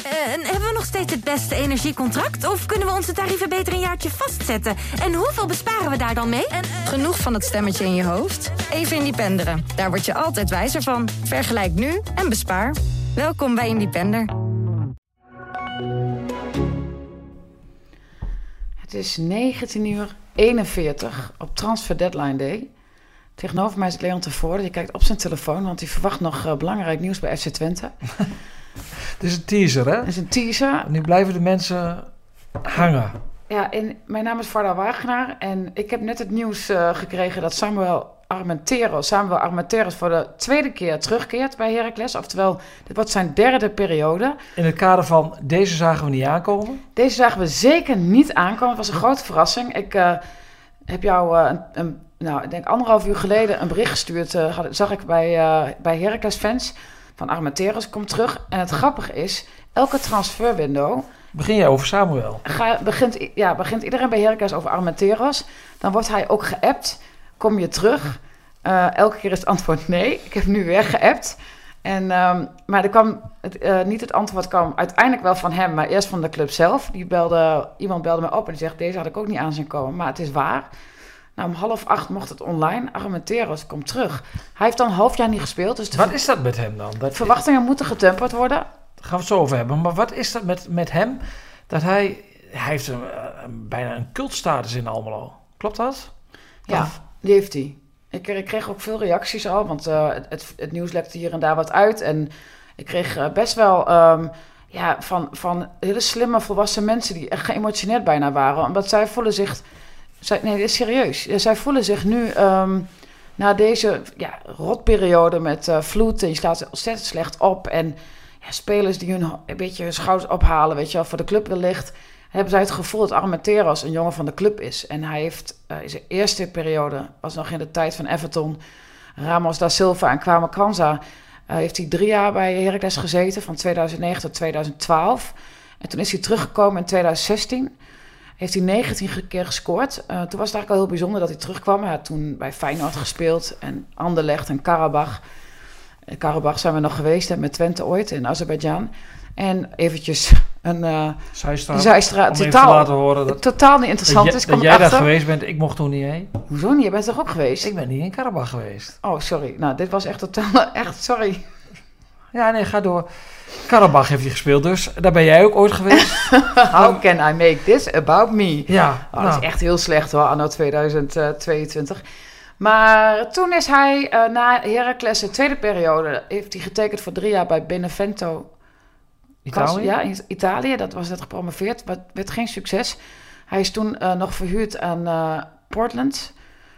En hebben we nog steeds het beste energiecontract? Of kunnen we onze tarieven beter een jaartje vastzetten? En hoeveel besparen we daar dan mee? Genoeg van het stemmetje in je hoofd? Even Independeren. Daar word je altijd wijzer van. Vergelijk nu en bespaar. Welkom bij Independer. Het is 19:41 op Transfer Deadline Day. Tegenover mij is Leon Tervoorde. Die kijkt op zijn telefoon, want hij verwacht nog belangrijk nieuws bij FC Twente. Het is een teaser, hè? Het is een teaser. Nu blijven de mensen hangen. Ja, en mijn naam is Varda Wagenaar en ik heb net het nieuws gekregen dat Samuel Armenteros voor de tweede keer terugkeert bij Heracles. Oftewel, dit wordt zijn derde periode. In het kader van deze zagen we niet aankomen. Deze zagen we zeker niet aankomen. Het was een grote verrassing. Ik heb jou, ik denk 1,5 uur geleden een bericht gestuurd. Zag ik bij Heracles fans van Armenteros komt terug. En het grappige is, elke transferwindow... Begin jij over Samuel? Begint iedereen bij Heracles over Armenteros. Dan wordt hij ook geappt. Kom je terug? Elke keer is het antwoord nee. Ik heb nu weer geappt. Maar niet het antwoord kwam uiteindelijk wel van hem, maar eerst van de club zelf. Iemand belde me op en die zegt, deze had ik ook niet aan zien komen. Maar het is waar. Nou, om 7:30 mocht het online. Armenteros komt terug. Hij heeft dan een half jaar niet gespeeld. Dus wat is dat met hem dan? Verwachtingen moeten getemperd worden. Daar gaan we het zo over hebben. Maar wat is dat met hem? Dat hij heeft bijna een cultstatus in Almelo. Klopt dat? Ja, die heeft hij. Ik kreeg ook veel reacties al, want het nieuws lekte hier en daar wat uit. En ik kreeg best wel van hele slimme volwassen mensen die echt geëmotioneerd bijna waren. Omdat zij voelen zich... Nee, dit is serieus. Zij voelen zich nu na deze rotperiode met vloed. En je slaat ontzettend slecht op. En spelers die hun een beetje hun schouders ophalen, weet je wel, voor de club wellicht, hebben zij het gevoel dat Armenteros een jongen van de club is. En hij heeft in zijn eerste periode, was nog in de tijd van Everton, Ramos da Silva en Kwame Kwanza, heeft hij 3 jaar bij Heracles gezeten, van 2009 tot 2012. En toen is hij teruggekomen in 2016. Heeft hij 19 keer gescoord. Toen was het eigenlijk al heel bijzonder dat hij terugkwam. Hij had toen bij Feyenoord gespeeld en Anderlecht en Karabach. In Karabach zijn we nog geweest, met Twente ooit, in Azerbeidzjan. En eventjes een zijstra totaal niet interessant is. Dat jij daar geweest bent, ik mocht toen niet heen. Hoezo niet? Je bent toch ook geweest? Ik ben niet in Karabach geweest. Oh, sorry. Nou, dit was echt totaal... Echt, sorry. Ja, nee, ga door. Karabach heeft hij gespeeld, dus daar ben jij ook ooit geweest. How can I make this about me? Ja. Dat is echt heel slecht hoor, anno 2022. Maar toen is hij na Heracles de tweede periode, heeft hij getekend voor 3 jaar bij Benevento. Italië? Ja, in Italië. Dat was net gepromoveerd. Maar werd geen succes. Hij is toen nog verhuurd aan Portland.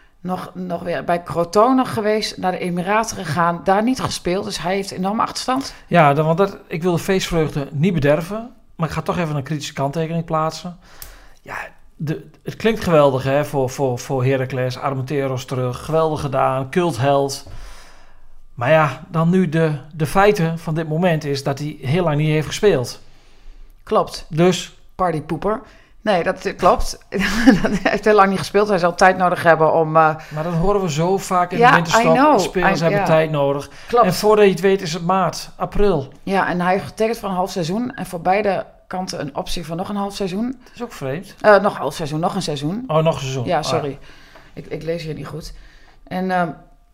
Nog weer bij Crotone geweest. Naar de Emiraten gegaan. Daar niet gespeeld. Dus hij heeft enorme achterstand. Ja, want ik wil de feestvreugde niet bederven. Maar ik ga toch even een kritische kanttekening plaatsen. Ja, het klinkt geweldig hè, voor Heracles. Armenteros terug. Geweldig gedaan. Cultheld. Maar ja, dan nu de feiten van dit moment is dat hij heel lang niet heeft gespeeld. Klopt. Dus? Partypoeper. Nee, dat klopt. Hij heeft heel lang niet gespeeld. Hij zal tijd nodig hebben om... Maar dat horen we zo vaak in de winterstop. Spelers hebben tijd nodig. Klopt. En voordat je het weet is het maart, april. Ja, en hij heeft getekend voor een half seizoen. En voor beide kanten een optie voor nog een half seizoen. Dat is ook vreemd. Nog een half seizoen, nog een seizoen. Oh, nog een seizoen. Ja, sorry. Ik lees hier niet goed. En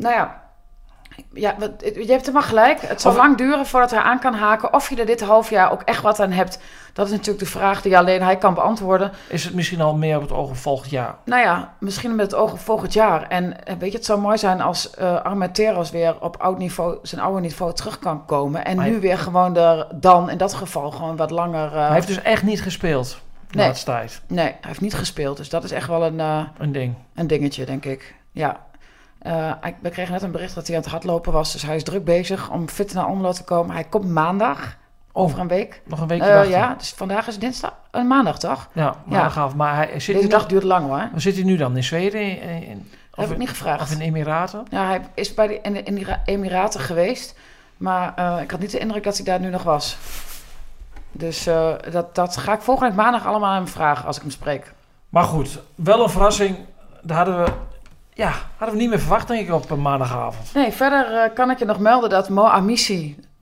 je hebt helemaal gelijk. Het zal lang duren voordat hij aan kan haken. Of je er dit half jaar ook echt wat aan hebt. Dat is natuurlijk de vraag die alleen hij kan beantwoorden. Is het misschien al meer op het oog op volgend jaar? Nou ja, misschien met het oog op volgend jaar. En weet je, het zou mooi zijn als Armenteros weer op oud niveau, zijn oude niveau terug kan komen. En nu weer gewoon dan in dat geval gewoon wat langer... Hij heeft dus echt niet gespeeld de laatste tijd? Nee, hij heeft niet gespeeld. Dus dat is echt wel een ding. Een dingetje, denk ik. Ja. We kregen net een bericht dat hij aan het hardlopen was. Dus hij is druk bezig om fit naar Almelo te komen. Hij komt maandag, over een week. Nog een weekje wachten. Ja, dus vandaag is dinsdag. Maandag, toch? Ja, maandagavond. Maar hij zit deze dag duurt lang, hoor. Waar zit hij nu dan? In Zweden? Heb ik niet gevraagd. Of in de Emiraten? Ja, hij is in de Emiraten geweest. Maar ik had niet de indruk dat hij daar nu nog was. Dus dat ga ik volgende week maandag allemaal aan hem vragen als ik hem spreek. Maar goed, wel een verrassing. Daar hadden we niet meer verwacht, denk ik, op een maandagavond. Nee, verder kan ik je nog melden dat Mo Amissi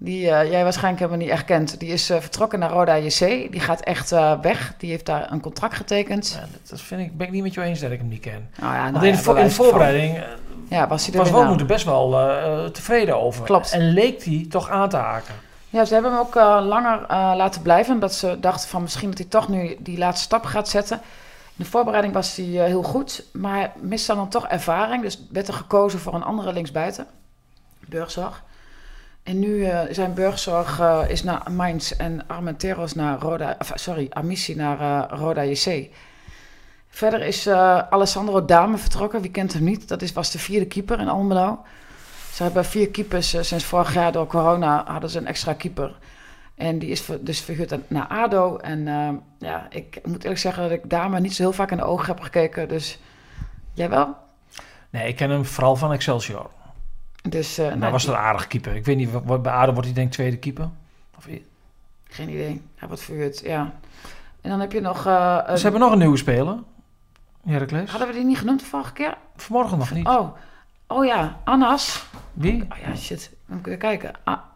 jij waarschijnlijk helemaal niet echt kent. Die is vertrokken naar Roda JC. Die gaat echt weg. Die heeft daar een contract getekend. Ja, dat ben ik niet met jou eens dat ik hem niet ken. Nou ja, Want in de voorbereiding was hij was er wel weer moeten best wel tevreden over. Klopt. En leek hij toch aan te haken. Ja, ze hebben hem ook langer laten blijven. Omdat ze dachten van misschien dat hij toch nu die laatste stap gaat zetten. In de voorbereiding was hij heel goed. Maar hij miste dan toch ervaring. Dus werd er gekozen voor een andere linksbuiten. Burgzorg. En nu zijn Burgzorg is naar Mainz en Armenteros naar Amici naar Roda JC. Verder is Alessandro Dame vertrokken. Wie kent hem niet? Dat was de 4e keeper in Almelo. Ze hebben 4 keepers sinds vorig jaar door corona hadden ze een extra keeper. En die is dus verhuurd naar ADO. En ik moet eerlijk zeggen dat ik Dame niet zo heel vaak in de ogen heb gekeken. Dus jij wel? Nee, ik ken hem vooral van Excelsior. Dus, was dat een aardige keeper. Ik weet niet, bij ADO wordt hij denk ik tweede keeper. Geen idee. Hij wordt verhuurd, ja. En dan heb je nog... Ze hebben nog een nieuwe speler. Heracles. Hadden we die niet genoemd de vorige keer? Vanmorgen nog niet. Oh ja, Anas. Wie? Oh ja, shit. Dan kun je kijken.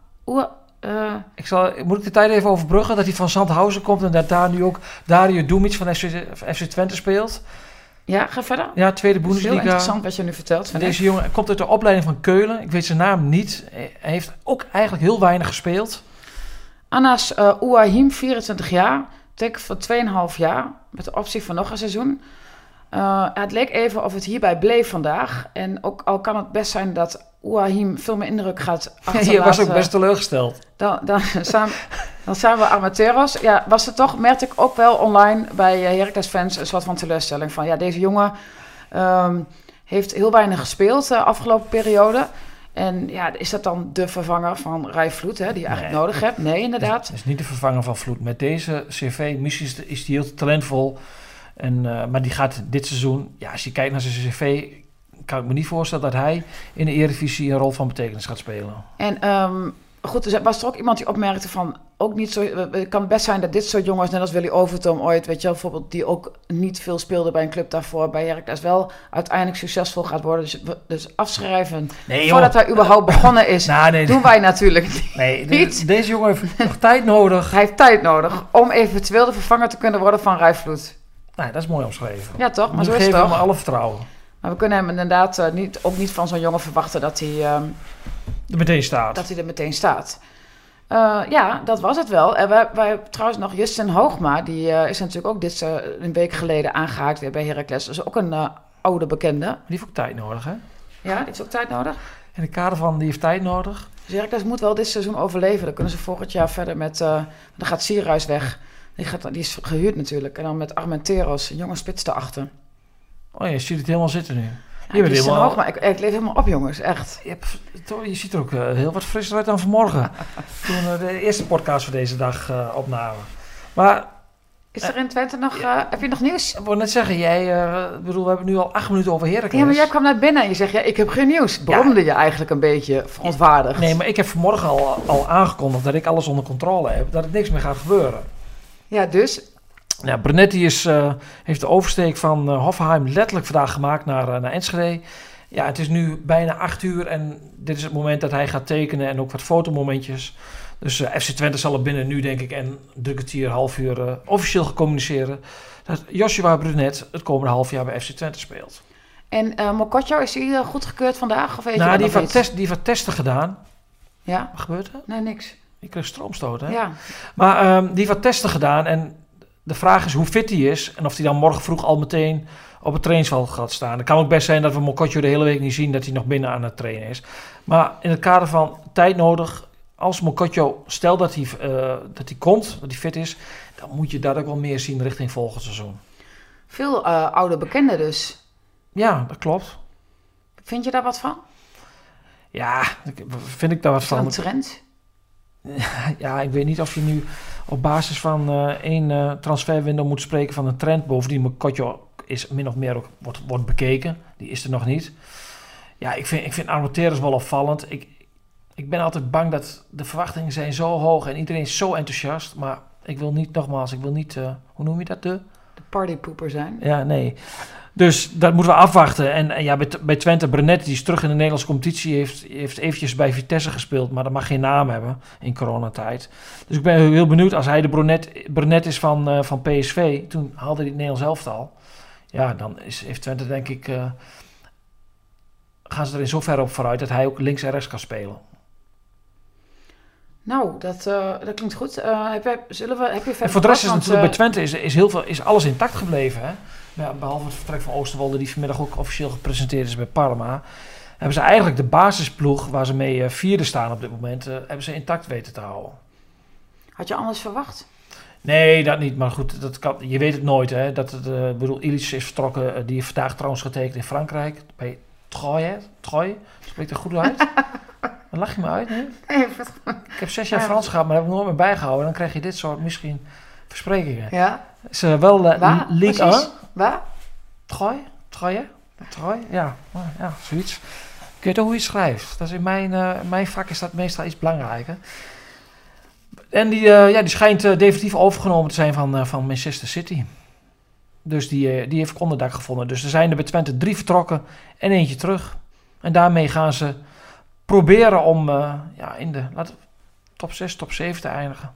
Moet ik de tijd even overbruggen dat hij van Zandhausen komt en dat daar nu ook Dario Dumic van FC Twente speelt? Ja, ga verder. Ja, tweede Bundesliga. Heel interessant wat je nu vertelt. En deze jongen komt uit de opleiding van Keulen. Ik weet zijn naam niet. Hij heeft ook eigenlijk heel weinig gespeeld. Anas Ouahim, 24 jaar. Teken voor 2,5 jaar. Met de optie van nog een seizoen. Het leek even of het hierbij bleef vandaag. En ook al kan het best zijn dat Ouahim veel meer indruk gaat achterlaten. Je was ook best teleurgesteld. Dan zijn we Armenteros. Ja, was er toch, merkte ik ook wel online bij Heracles fans een soort van teleurstelling. Van ja, deze jongen heeft heel weinig gespeeld de afgelopen periode. En ja, is dat dan de vervanger van Rai Vloed, die je eigenlijk nodig hebt? Nee, inderdaad. Het is niet de vervanger van Vloed. Met deze CV, misschien is hij heel talentvol. Maar die gaat dit seizoen, ja, als je kijkt naar zijn cv, kan ik me niet voorstellen dat hij in de Eredivisie een rol van betekenis gaat spelen. En goed, dus was er ook iemand die opmerkte van, ook niet zo, het kan best zijn dat dit soort jongens, net als Willy Overtoom ooit, weet je wel, bijvoorbeeld, die ook niet veel speelde bij een club daarvoor, bij Heracles wel uiteindelijk succesvol gaat worden. Dus afschrijven, voordat hij überhaupt begonnen is, doen wij natuurlijk niet. Deze jongen heeft nog tijd nodig. Hij heeft tijd nodig om eventueel de vervanger te kunnen worden van Rai Vloed. Nou, dat is mooi omschreven. Ja, toch? Maar zo is het toch? Geef hem alle vertrouwen. Maar we kunnen hem inderdaad ook niet van zo'n jongen verwachten dat hij... er meteen staat. Dat hij er meteen staat. Ja, dat was het wel. En wij trouwens nog Justin Hoogma, die is natuurlijk ook een week geleden aangehaakt weer bij Heracles. Dat is ook een oude bekende. Die heeft ook tijd nodig, hè? Ja, die heeft ook tijd nodig. In de kader van, die heeft tijd nodig. Dus Heracles moet wel dit seizoen overleven. Dan kunnen ze volgend jaar verder met... dan gaat Sierhuis weg. Die is gehuurd natuurlijk. En dan met Armenteros, een jonge spits daarachter. Oh, je ziet het helemaal zitten nu. Ik leef helemaal op, jongens, echt. Je ziet er ook heel wat frisser uit dan vanmorgen. Toen de eerste podcast voor deze dag opnamen. Maar... Is er in Twente nog... heb je nog nieuws? Ik wil net zeggen, we hebben nu al 8 minuten over Heracles. Ja, maar jij kwam net binnen en je zegt, ik heb geen nieuws. Bromde je eigenlijk een beetje verontwaardigd? Nee, maar ik heb vanmorgen al aangekondigd dat ik alles onder controle heb. Dat er niks meer gaat gebeuren. Ja, dus... Ja, Brunetti heeft de oversteek van Hoffenheim letterlijk vandaag gemaakt naar Enschede. Ja, het is nu bijna 8 uur en dit is het moment dat hij gaat tekenen en ook wat fotomomentjes. Dus FC Twente zal er binnen nu, denk ik, en een kwartier, half uur officieel gaan communiceren dat Joshua Brunet het komende half jaar bij FC Twente speelt. En Mokotjo, is hij goedgekeurd vandaag? Of weet die heeft wat testen gedaan. Ja? Wat gebeurt er? Nee, niks. Ik kreeg stroomstoot, hè? Ja. Maar die heeft wat testen gedaan en de vraag is hoe fit hij is en of hij dan morgen vroeg al meteen op het trainingsveld gaat staan. Het kan ook best zijn dat we Mokotjo de hele week niet zien dat hij nog binnen aan het trainen is. Maar in het kader van tijd nodig, als Mokotjo, stel dat hij komt, dat hij fit is, dan moet je dat ook wel meer zien richting volgend seizoen. Veel oude bekenden dus. Ja, dat klopt. Vind je daar wat van? Ja, vind ik daar wat van. Is dat een trend? Ja, ik weet niet of je nu op basis van één transferwindow moet spreken van een trend. Bovendien, Mokotjo is min of meer ook wordt bekeken. Die is er nog niet. Ja, ik vind Armenteros wel opvallend. Ik ben altijd bang dat de verwachtingen zijn zo hoog en iedereen is zo enthousiast. Maar ik wil niet, hoe noem je dat? De partypoeper zijn. Ja, nee. Dus dat moeten we afwachten. En ja, bij Twente, Brenet, die is terug in de Nederlandse competitie, heeft eventjes bij Vitesse gespeeld, maar dat mag geen naam hebben in coronatijd. Dus ik ben heel benieuwd, als hij de Brenet is van PSV, toen haalde hij het Nederlands elftal. Ja, dan heeft Twente denk ik, gaan ze er in zoverre op vooruit dat hij ook links en rechts kan spelen. Nou, dat klinkt goed. Heb je verder En voor de rest is wat, natuurlijk bij Twente is alles intact gebleven. Hè? Ja, behalve het vertrek van Oosterwolde, die vanmiddag ook officieel gepresenteerd is bij Parma. Hebben ze eigenlijk de basisploeg, waar ze mee vierde staan op dit moment, hebben ze intact weten te houden. Had je anders verwacht? Nee, dat niet. Maar goed, je weet het nooit. Hè? Illich is vertrokken. Die heeft vandaag trouwens getekend in Frankrijk. Bij Troyes. Spreekt er goed uit? Dan lach je me uit, nee? Ik heb 6 jaar Frans gehad, maar dat heb ik nooit meer bijgehouden. Dan krijg je dit soort misschien versprekingen. Ja. Is wel link aan. Waar? Troyes? Ja, zoiets. Ik weet ook hoe je het schrijft. Dat is in mijn vak is dat meestal iets belangrijker. En die schijnt definitief overgenomen te zijn van Manchester City. Dus die heeft onderdak gevonden. Dus er zijn er bij Twente 3 vertrokken en eentje terug. En daarmee gaan ze proberen om in de top 6, top 7 te eindigen.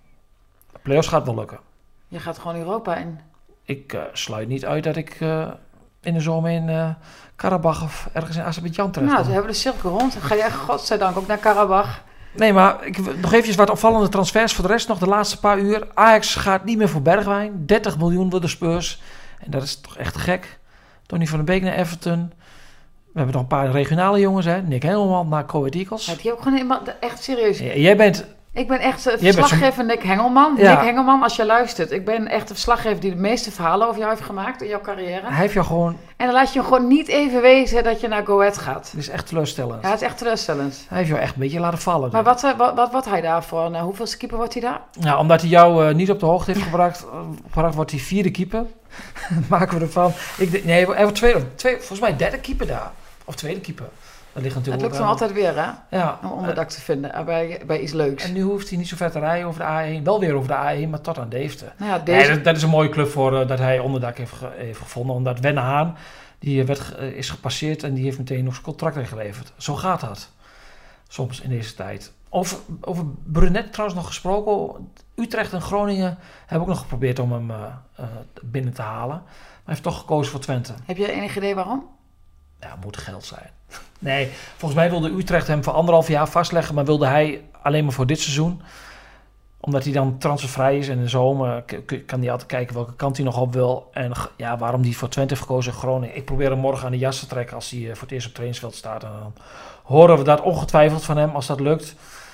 De play-offs gaat wel lukken. Je gaat gewoon Europa in. Ik sluit niet uit dat ik in de zomer in Karabach of ergens in Azerbeidzjan terecht kom. Nou, we hebben de cirkel rond. Dan ga je echt godzijdank ook naar Karabach. Nee, maar nog eventjes wat opvallende transfers voor de rest nog de laatste paar uur. Ajax gaat niet meer voor Bergwijn. 30 miljoen voor de Spurs. En dat is toch echt gek. Tony van den Beek naar Everton. We hebben nog een paar regionale jongens, hè. Nick Hengelman naar Go Ahead Eagles. Ja, die heb ik gewoon echt serieus. Ja, jij bent... Ik ben echt verslaggever Nick Hengelman. Ja. Nick Hengelman, als je luistert. Ik ben echt de verslaggever die de meeste verhalen over jou heeft gemaakt in jouw carrière. Hij heeft jou gewoon... En dan laat je hem gewoon niet even weten dat je naar Go Ahead gaat. Dat is echt teleurstellend. Ja, het is echt teleurstellend. Hij heeft jou echt een beetje laten vallen. Maar wat hij daarvoor? Hoeveelste keeper wordt hij daar? Nou, omdat hij jou niet op de hoogte heeft gebracht, wordt hij 4e keeper. Maken we ervan. Hij wordt volgens mij 3e keeper daar. Of 2e keeper. Het lukt hem altijd weer, hè? Ja. Om onderdak te vinden bij iets leuks. En nu hoeft hij niet zo ver te rijden over de A1. Wel weer over de A1, maar tot aan Deventer. Nou ja, dat is een mooie club voor dat hij onderdak heeft gevonden. Omdat Wenne Haan, die is gepasseerd en die heeft meteen nog zijn contract ingeleverd. Zo gaat dat. Soms in deze tijd. Over Brenet trouwens nog gesproken. Utrecht en Groningen hebben ook nog geprobeerd om hem binnen te halen. Maar hij heeft toch gekozen voor Twente. Heb je enig idee waarom? Ja, moet geld zijn. Nee, volgens mij wilde Utrecht hem voor 1,5 jaar vastleggen, maar wilde hij alleen maar voor dit seizoen. Omdat hij dan transfervrij is en in de zomer kan hij altijd kijken welke kant hij nog op wil. En ja, waarom hij voor Twente heeft gekozen in Groningen. Ik probeer hem morgen aan de jas te trekken als hij voor het eerst op trainingsveld staat. En dan horen we dat ongetwijfeld van hem als dat lukt.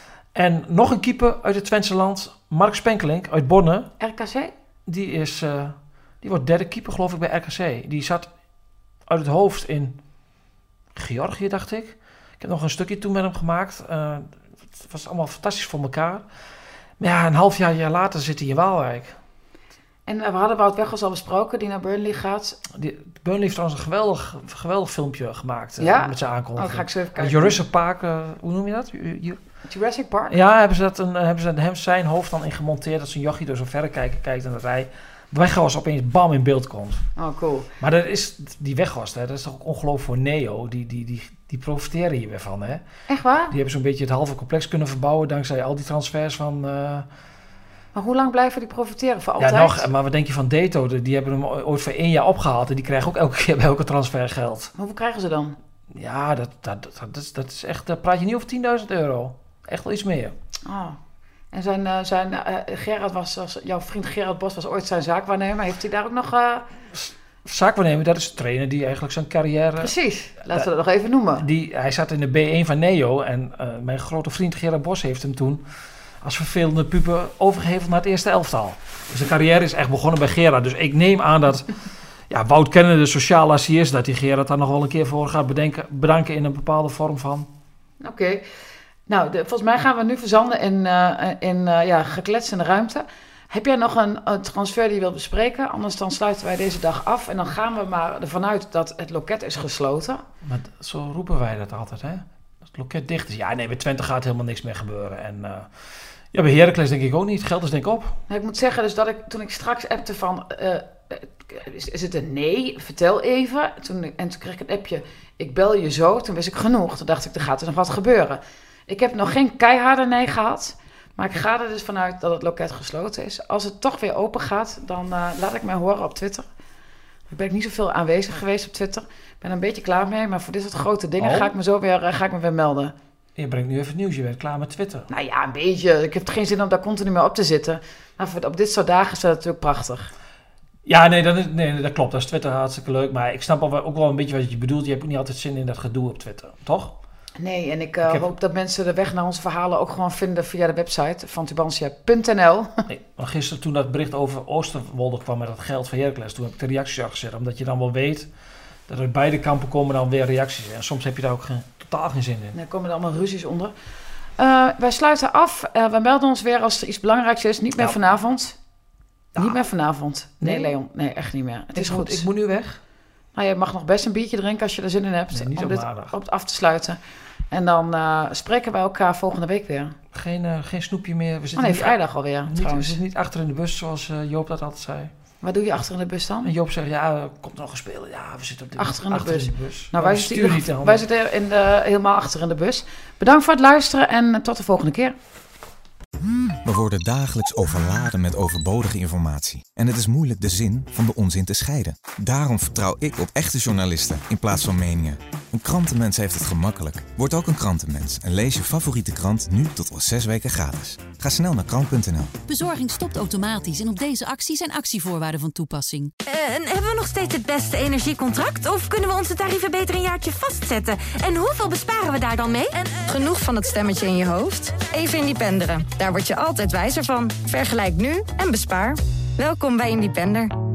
En nog een keeper uit het Twentse land, Mark Spenkelink uit Bonne. RKC? Die wordt 3e keeper geloof ik bij RKC. Die zat uit het hoofd in Georgië, dacht ik. Ik heb nog een stukje toen met hem gemaakt. Het was allemaal fantastisch voor elkaar. Maar ja, een half jaar later zit hij in Waalwijk. En we hadden Wout Weghorst al besproken, die naar Burnley gaat. Burnley heeft trouwens een geweldig filmpje gemaakt met zijn aankondiging. Oh, ga ik zo even kijken. Jurassic Park, hoe noem je dat? Jurassic Park? Ja, hebben ze zijn hoofd dan in gemonteerd dat zijn jochie door zo'n verrekijker kijkt en dat hij Weghorst opeens bam in beeld komt. Oh, cool. Maar dat is die Weghorst, hè, dat is toch ook ongelooflijk voor Neo. Die profiteren hier weer van, hè? Echt waar? Die hebben zo'n beetje het halve complex kunnen verbouwen dankzij al die transfers van... Maar hoe lang blijven die profiteren? Voor altijd? Ja, maar wat denk je van Deto? Die hebben hem ooit voor 1 jaar opgehaald en die krijgen ook elke keer bij elke transfer geld. Maar hoeveel krijgen ze dan? Ja, dat is echt... Daar praat je niet over €10.000. Echt wel iets meer. Oh. En jouw vriend Gerard Bos was ooit zijn zaakwaarnemer. Heeft hij daar ook nog... Zaakwaarnemer, dat is de trainer die eigenlijk zijn carrière... Precies, laten we dat nog even noemen. Hij zat in de B1 van Neo en mijn grote vriend Gerard Bos heeft hem toen als vervelende puber overgeheveld naar het eerste elftal. Dus de carrière is echt begonnen bij Gerard. Dus ik neem aan dat Wout kennende de sociale assist, dat die Gerard daar nog wel een keer voor gaat bedanken in een bepaalde vorm van... Oké. Nou, volgens mij gaan we nu verzanden in gekletsende ruimte. Heb jij nog een transfer die je wilt bespreken? Anders dan sluiten wij deze dag af. En dan gaan we maar ervan uit dat het loket is gesloten. Maar zo roepen wij dat altijd, hè? Dat het loket dicht is. Ja, nee, bij Twente gaat helemaal niks meer gebeuren. En bij Heracles denk ik ook niet. Geld is denk ik op. Nou, ik moet zeggen dus dat toen ik straks appte van... is het een nee? Vertel even. Toen kreeg ik een appje, ik bel je zo. Toen wist ik genoeg. Toen dacht ik, er gaat er nog wat gebeuren. Ik heb nog geen keiharde nee gehad. Maar ik ga er dus vanuit dat het loket gesloten is. Als het toch weer open gaat, dan laat ik mij horen op Twitter. Ik ben niet zoveel aanwezig geweest op Twitter. Ik ben er een beetje klaar mee. Maar voor dit soort grote dingen ga ik me weer melden. Je brengt nu even het nieuws. Je bent klaar met Twitter. Nou ja, een beetje. Ik heb geen zin om daar continu mee op te zitten. Maar op dit soort dagen is dat natuurlijk prachtig. Ja, nee, dat klopt. Dat is Twitter hartstikke leuk. Maar ik snap ook wel een beetje wat je bedoelt. Je hebt ook niet altijd zin in dat gedoe op Twitter, toch? Nee, en ik hoop dat mensen de weg naar onze verhalen ook gewoon vinden via de website van Tubantia.nl. Nee, maar gisteren toen dat bericht over Oosterwolde kwam met dat geld van Heracles, toen heb ik de reacties afgezet. Omdat je dan wel weet dat uit beide kampen komen dan weer reacties. En soms heb je daar ook totaal geen zin in. Er komen er allemaal ruzies onder. Wij sluiten af. We melden ons weer als er iets belangrijks is. Niet meer vanavond. Ja. Niet meer vanavond. Nee, Leon. Nee, echt niet meer. Het is goed. Ik moet nu weg. Nou, je mag nog best een biertje drinken als je er zin in hebt. Nee, niet om dit af te sluiten. En dan spreken wij elkaar volgende week weer. Geen snoepje meer. We zitten vrijdag alweer. We zitten niet achter in de bus zoals Joop dat altijd zei. Wat doe je achter in de bus dan? En Joop zegt, komt er nog een speler? Ja, we zitten op de achter in de bus. Nou, wij zitten helemaal achter in de bus. Bedankt voor het luisteren en tot de volgende keer. We worden dagelijks overladen met overbodige informatie. En het is moeilijk de zin van de onzin te scheiden. Daarom vertrouw ik op echte journalisten in plaats van meningen. Een krantenmens heeft het gemakkelijk. Word ook een krantenmens en lees je favoriete krant nu tot wel 6 weken gratis. Ga snel naar krant.nl. Bezorging stopt automatisch en op deze actie zijn actievoorwaarden van toepassing. En hebben we nog steeds het beste energiecontract? Of kunnen we onze tarieven beter een jaartje vastzetten? En hoeveel besparen we daar dan mee? Genoeg van het stemmetje in je hoofd? Even Independeren. Daar word je altijd wijzer van. Vergelijk nu en bespaar. Welkom bij Independer.